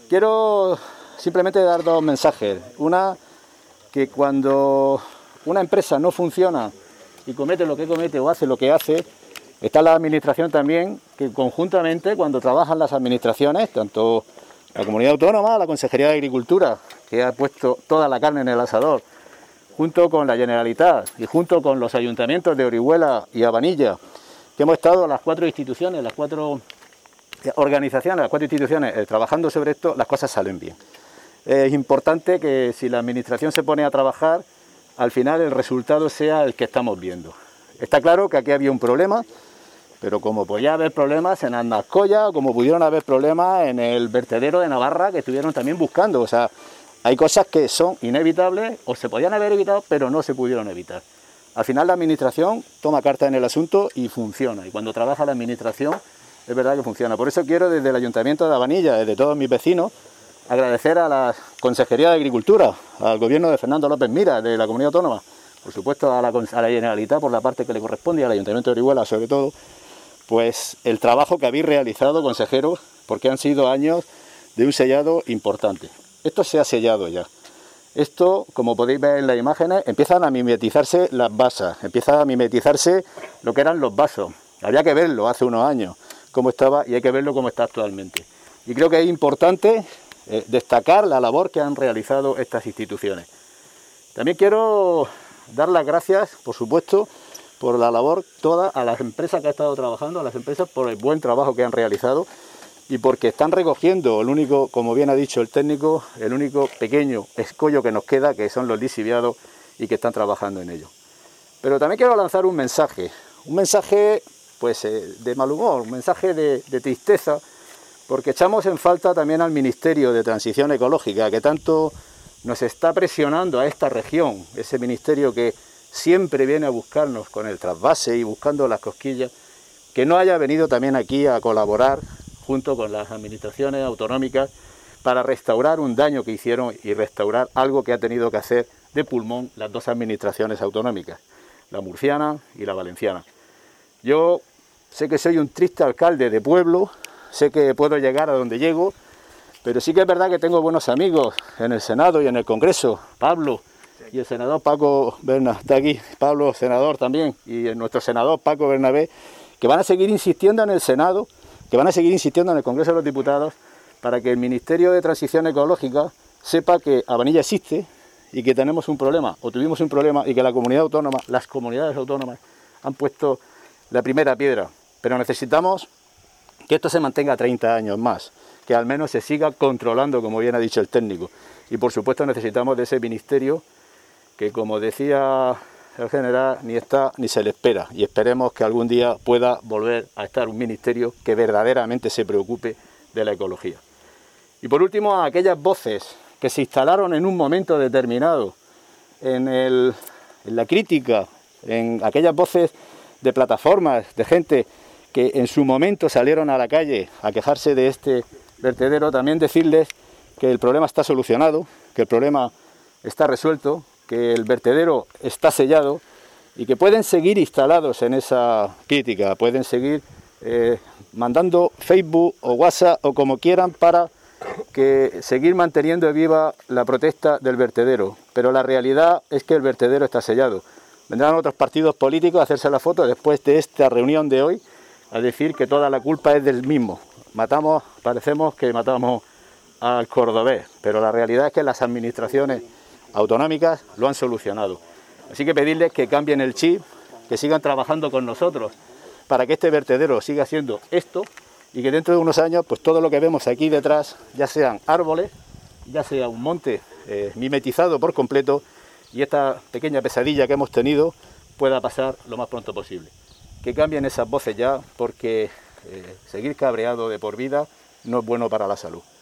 Quiero simplemente dar dos mensajes. Una, que cuando una empresa no funciona y comete lo que comete o hace lo que hace, está la administración también, que conjuntamente cuando trabajan las administraciones, tanto la Comunidad Autónoma, la Consejería de Agricultura, que ha puesto toda la carne en el asador, junto con la Generalitat y junto con los ayuntamientos de Orihuela y Abanilla, que hemos estado las cuatro instituciones, las cuatro organizaciones, las cuatro instituciones trabajando sobre esto, las cosas salen bien. Es importante que si la administración se pone a trabajar, al final el resultado sea el que estamos viendo. Está claro que aquí había un problema, pero como podía haber problemas en Andascoya, como pudieron haber problemas en el vertedero de Navarra, que estuvieron también buscando. O sea, hay cosas que son inevitables o se podían haber evitado, pero no se pudieron evitar. Al final la administración toma carta en el asunto y funciona. Y cuando trabaja la administración, es verdad que funciona. Por eso quiero desde el Ayuntamiento de Abanilla, desde todos mis vecinos, agradecer a la Consejería de Agricultura, al gobierno de Fernando López Mira, de la Comunidad Autónoma, por supuesto a la Generalitat por la parte que le corresponde y al Ayuntamiento de Orihuela sobre todo, pues el trabajo que habéis realizado, consejeros, porque han sido años de un sellado importante. Esto se ha sellado ya. Esto, como podéis ver en las imágenes, empiezan a mimetizarse las basas, empieza a mimetizarse lo que eran los vasos. Había que verlo hace unos años, cómo estaba, y hay que verlo cómo está actualmente. Y creo que es importante destacar la labor que han realizado estas instituciones. También quiero dar las gracias, por supuesto, por la labor toda a las empresas que han estado trabajando, a las empresas por el buen trabajo que han realizado y porque están recogiendo el único, como bien ha dicho el técnico, el único pequeño escollo que nos queda, que son los lixiviados y que están trabajando en ello. Pero también quiero lanzar un mensaje pues de mal humor, un mensaje de tristeza, porque echamos en falta también al Ministerio de Transición Ecológica, que tanto nos está presionando a esta región, ese ministerio que siempre viene a buscarnos con el trasvase y buscando las cosquillas, que no haya venido también aquí a colaborar junto con las administraciones autonómicas para restaurar un daño que hicieron y restaurar algo que ha tenido que hacer de pulmón las dos administraciones autonómicas, la murciana y la valenciana. Yo sé que soy un triste alcalde de pueblo, sé que puedo llegar a donde llego, pero sí que es verdad que tengo buenos amigos en el Senado y en el Congreso, Pablo y el senador Paco Bernabé, está aquí, Pablo, senador también, y nuestro senador Paco Bernabé, que van a seguir insistiendo en el Senado, que van a seguir insistiendo en el Congreso de los Diputados, para que el Ministerio de Transición Ecológica sepa que Abanilla existe y que tenemos un problema, o tuvimos un problema, y que la comunidad autónoma, las comunidades autónomas han puesto la primera piedra, pero necesitamos que esto se mantenga 30 años más, que al menos se siga controlando, como bien ha dicho el técnico. Y por supuesto necesitamos de ese ministerio que, como decía el general, ni está ni se le espera. Y esperemos que algún día pueda volver a estar un ministerio que verdaderamente se preocupe de la ecología. Y por último, a aquellas voces que se instalaron en un momento determinado en la crítica, en aquellas voces de plataformas, de gente que en su momento salieron a la calle a quejarse de este vertedero, también decirles que el problema está solucionado, que el problema está resuelto, que el vertedero está sellado y que pueden seguir instalados en esa crítica, pueden seguir mandando Facebook o WhatsApp o como quieran para que seguir manteniendo viva la protesta del vertedero, pero la realidad es que el vertedero está sellado. Vendrán otros partidos políticos a hacerse la foto después de esta reunión de hoy a decir que toda la culpa es del mismo. Parecemos que matamos al cordobés, pero la realidad es que las administraciones autonómicas lo han solucionado. Así que pedirles que cambien el chip, que sigan trabajando con nosotros para que este vertedero siga siendo esto y que dentro de unos años pues todo lo que vemos aquí detrás, ya sean árboles, ya sea un monte mimetizado por completo, y esta pequeña pesadilla que hemos tenido pueda pasar lo más pronto posible. Que cambien esas voces ya, porque seguir cabreado de por vida no es bueno para la salud.